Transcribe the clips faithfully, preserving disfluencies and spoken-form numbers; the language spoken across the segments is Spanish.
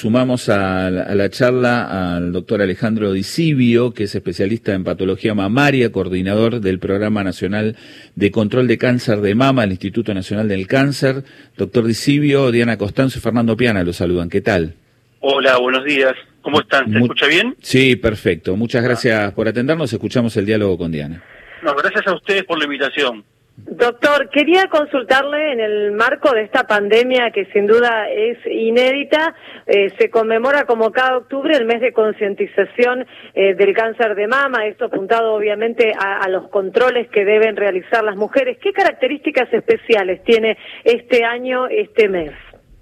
sumamos a la, a la charla al doctor Alejandro Di Sibio, que es especialista en patología mamaria, coordinador del Programa Nacional de Control de Cáncer de Mama del Instituto Nacional del Cáncer. Doctor Di Sibio, Diana Costanzo y Fernando Piana lo saludan. ¿Qué tal? Hola, buenos días. ¿Cómo están? ¿Se Mu- escucha bien? Sí, perfecto. Muchas gracias por atendernos. Escuchamos el diálogo con Diana. No, gracias a ustedes por la invitación. Doctor, quería consultarle en el marco de esta pandemia que sin duda es inédita, eh, se conmemora como cada octubre el mes de concientización eh, del cáncer de mama, esto apuntado obviamente a, a los controles que deben realizar las mujeres. ¿Qué características especiales tiene este año, este mes?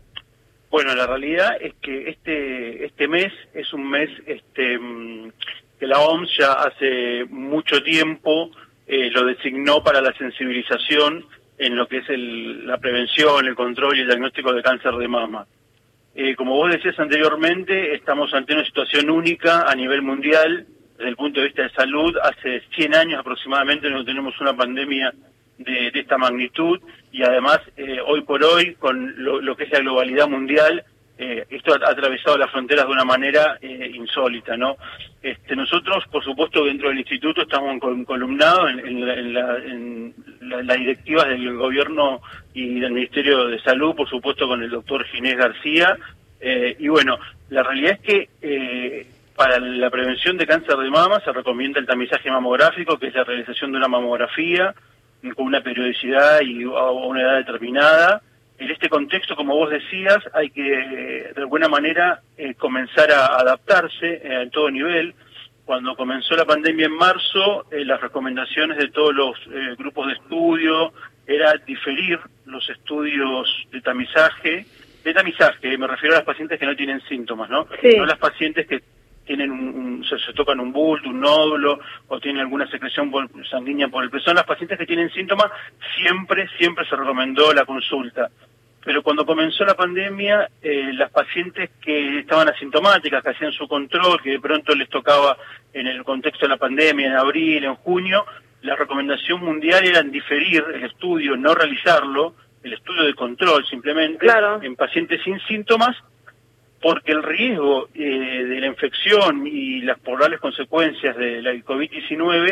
Bueno, la realidad es que este este mes es un mes este que la O M S ya hace mucho tiempo Eh, lo designó para la sensibilización en lo que es el, la prevención, el control y el diagnóstico de cáncer de mama. Eh, como vos decías anteriormente, estamos ante una situación única a nivel mundial, desde el punto de vista de salud. Hace cien años aproximadamente no tenemos una pandemia de, de esta magnitud, y además, eh, hoy por hoy, con lo, lo que es la globalidad mundial, Eh, esto ha atravesado las fronteras de una manera eh, insólita, ¿no? Este, nosotros, por supuesto, dentro del instituto estamos columnados en, en, la, en, la, en la, las directivas del gobierno y del Ministerio de Salud, por supuesto, con el doctor Ginés García. Eh, y bueno, la realidad es que eh, para la prevención de cáncer de mama se recomienda el tamizaje mamográfico, que es la realización de una mamografía con una periodicidad y a una edad determinada. En este contexto, como vos decías, hay que, de alguna manera, eh, comenzar a adaptarse eh, en todo nivel. Cuando comenzó la pandemia en marzo, eh, las recomendaciones de todos los eh, grupos de estudio era diferir los estudios de tamizaje, de tamizaje, me refiero a las pacientes que no tienen síntomas, ¿no? Sí. No las pacientes que tienen un, un se, se tocan un bulto, un nódulo, o tienen alguna secreción por, sanguínea por el pezón. Las pacientes que tienen síntomas, siempre, siempre se recomendó la consulta. Pero cuando comenzó la pandemia, eh, las pacientes que estaban asintomáticas, que hacían su control, que de pronto les tocaba en el contexto de la pandemia, en abril, en junio, la recomendación mundial era diferir el estudio, no realizarlo, el estudio de control simplemente, claro, en pacientes sin síntomas, porque el riesgo eh, de la infección y las probables consecuencias de la COVID diecinueve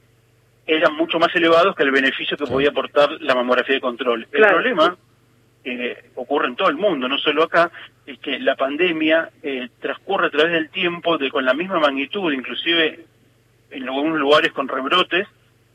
eran mucho más elevados que el beneficio que podía aportar la mamografía de control. Claro. El problema que ocurre en todo el mundo, no solo acá, es que la pandemia eh, transcurre a través del tiempo de, con la misma magnitud, inclusive en algunos lugares con rebrotes,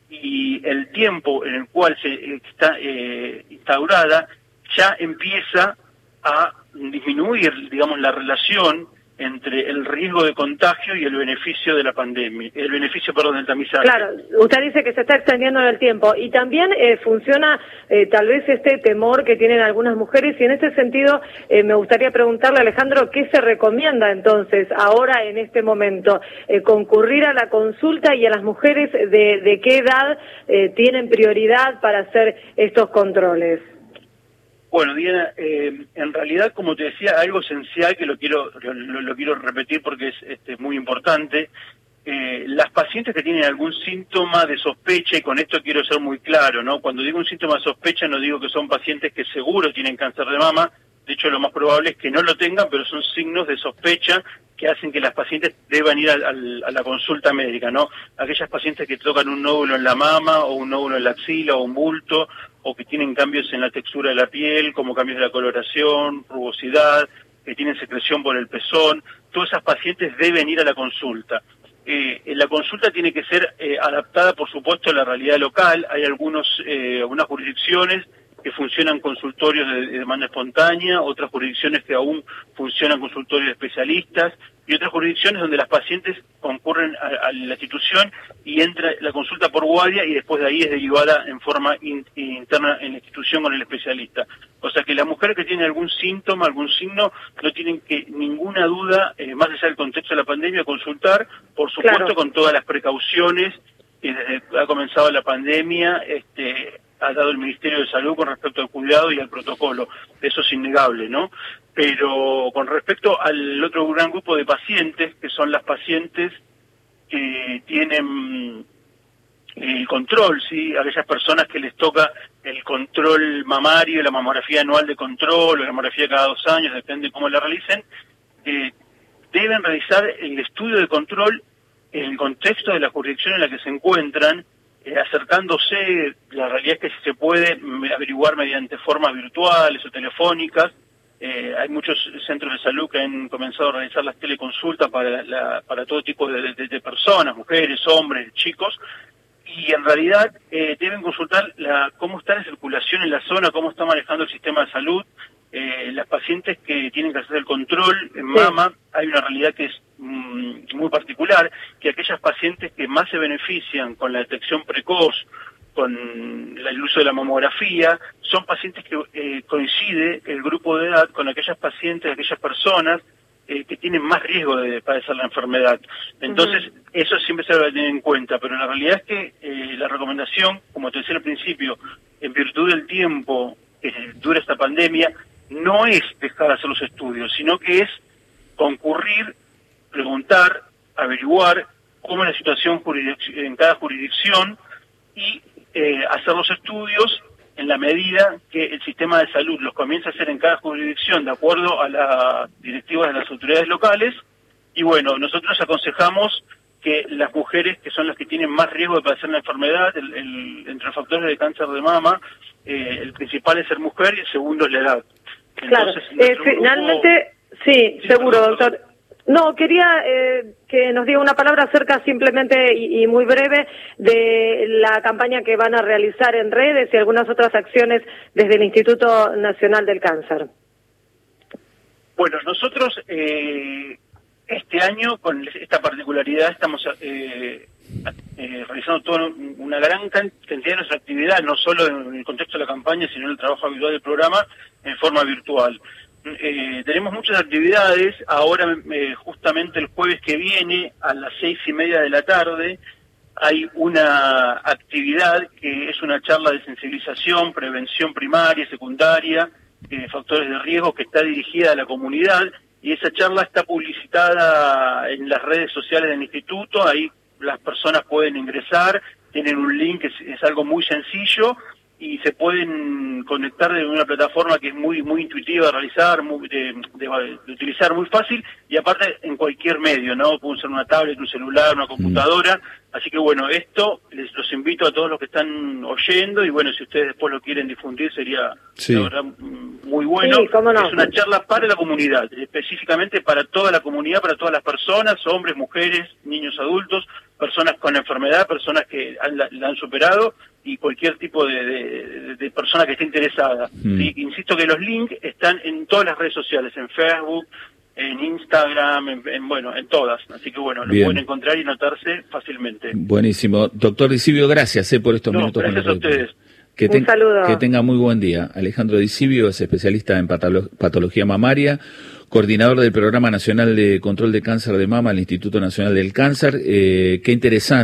y el tiempo en el cual se está eh, instaurada ya empieza a disminuir, digamos, la relación entre el riesgo de contagio y el beneficio de la pandemia, el beneficio, perdón, del tamizaje. Claro, usted dice que se está extendiendo en el tiempo, y también eh, funciona eh, tal vez este temor que tienen algunas mujeres, y en este sentido eh, me gustaría preguntarle, Alejandro, ¿qué se recomienda entonces ahora en este momento? Eh, concurrir a la consulta, y a las mujeres de, de qué edad eh, tienen prioridad para hacer estos controles. Bueno, Diana, eh, en realidad, como te decía, algo esencial que lo quiero lo, lo quiero repetir porque es este, muy importante. Eh, las pacientes que tienen algún síntoma de sospecha, y con esto quiero ser muy claro, ¿no? Cuando digo un síntoma de sospecha, no digo que son pacientes que seguro tienen cáncer de mama. De hecho, lo más probable es que no lo tengan, pero son signos de sospecha que hacen que las pacientes deban ir a, a, a la consulta médica, ¿no? Aquellas pacientes que tocan un nódulo en la mama, o un nódulo en la axila, o un bulto, o que tienen cambios en la textura de la piel, como cambios de la coloración, rugosidad, que tienen secreción por el pezón, todas esas pacientes deben ir a la consulta. Eh, la consulta tiene que ser eh, adaptada, por supuesto, a la realidad local. Hay algunos eh, algunas jurisdicciones que funcionan consultorios de, de demanda espontánea, otras jurisdicciones que aún funcionan consultorios de especialistas, y otras jurisdicciones donde las pacientes concurren a, a la institución y entra la consulta por guardia, y después de ahí es derivada en forma in, interna en la institución con el especialista. O sea que las mujeres que tienen algún síntoma, algún signo, no tienen que ninguna duda, eh, más allá del contexto de la pandemia, consultar, por supuesto, claro, con todas las precauciones que desde que ha comenzado la pandemia este ha dado el Ministerio de Salud con respecto al cuidado y al protocolo. Eso es innegable, ¿no? Pero con respecto al otro gran grupo de pacientes, que son las pacientes que tienen el control, ¿sí? Aquellas personas que les toca el control mamario, la mamografía anual de control, o la mamografía cada dos años, depende de cómo la realicen, puedan realizar el estudio de control en el contexto de la jurisdicción en la que se encuentran, eh, acercándose. La realidad es que si se puede averiguar mediante formas virtuales o telefónicas. Eh, hay muchos centros de salud que han comenzado a realizar las teleconsultas para, la, para todo tipo de, de, de personas, mujeres, hombres, chicos, y en realidad eh, deben consultar la, cómo está la circulación en la zona, cómo está manejando el sistema de salud. Eh, las pacientes que tienen que hacer el control en mama, hay una realidad que es mm, muy particular, que aquellas pacientes que más se benefician con la detección precoz, con el uso de la mamografía, son pacientes que eh, coincide el grupo de edad con aquellas pacientes, aquellas personas eh, que tienen más riesgo de padecer la enfermedad. Entonces, uh-huh. eso siempre se debe tener en cuenta, pero la realidad es que eh, la recomendación, como te decía al principio, en virtud del tiempo que dura esta pandemia, no es dejar de hacer los estudios, sino que es concurrir, preguntar, averiguar cómo es la situación en cada jurisdicción y Eh, hacer los estudios en la medida que el sistema de salud los comienza a hacer en cada jurisdicción de acuerdo a las directivas de las autoridades locales. Y bueno, nosotros aconsejamos que las mujeres, que son las que tienen más riesgo de padecer la enfermedad, el, el, entre los factores de cáncer de mama, eh, el principal es ser mujer y el segundo es la edad. Entonces, claro, eh, finalmente, grupo... sí, sí, seguro, perdón, doctor. Perdón. No, quería eh, que nos diga una palabra acerca simplemente y, y muy breve de la campaña que van a realizar en redes y algunas otras acciones desde el Instituto Nacional del Cáncer. Bueno, nosotros eh, este año, con esta particularidad, estamos eh, eh, realizando toda una gran cantidad de nuestra actividad, no solo en el contexto de la campaña, sino en el trabajo habitual del programa, en forma virtual. Eh, tenemos muchas actividades. Ahora eh, justamente el jueves que viene a las seis y media de la tarde hay una actividad que es una charla de sensibilización, prevención primaria, secundaria, eh, factores de riesgo, que está dirigida a la comunidad, y esa charla está publicitada en las redes sociales del instituto. Ahí las personas pueden ingresar, tienen un link, es, es algo muy sencillo, y se pueden conectar de una plataforma que es muy muy intuitiva de realizar, muy, de, de, de utilizar, muy fácil, y aparte en cualquier medio, ¿no? Puede ser una tablet, un celular, una computadora. Mm. Así que bueno, esto les los invito a todos los que están oyendo, y bueno, si ustedes después lo quieren difundir sería, sí, la verdad, muy bueno. Sí, ¿cómo no? Es una charla para la comunidad, específicamente para toda la comunidad, para todas las personas, hombres, mujeres, niños, adultos, personas con enfermedad, personas que han, la, la han superado, y cualquier tipo de, de, de persona que esté interesada. Mm. ¿Sí? Insisto que los links están en todas las redes sociales, en Facebook, en Instagram, en, en bueno, en todas. Así que bueno, lo Bien. pueden encontrar y notarse fácilmente. Buenísimo. Doctor Discibio, gracias eh, por estos no, minutos. Gracias con a ustedes. Que Un ten, saludo. Que tenga muy buen día. Alejandro Discibio es especialista en patolo patología mamaria, coordinador del Programa Nacional de Control de Cáncer de Mama del Instituto Nacional del Cáncer. Eh, qué interesante.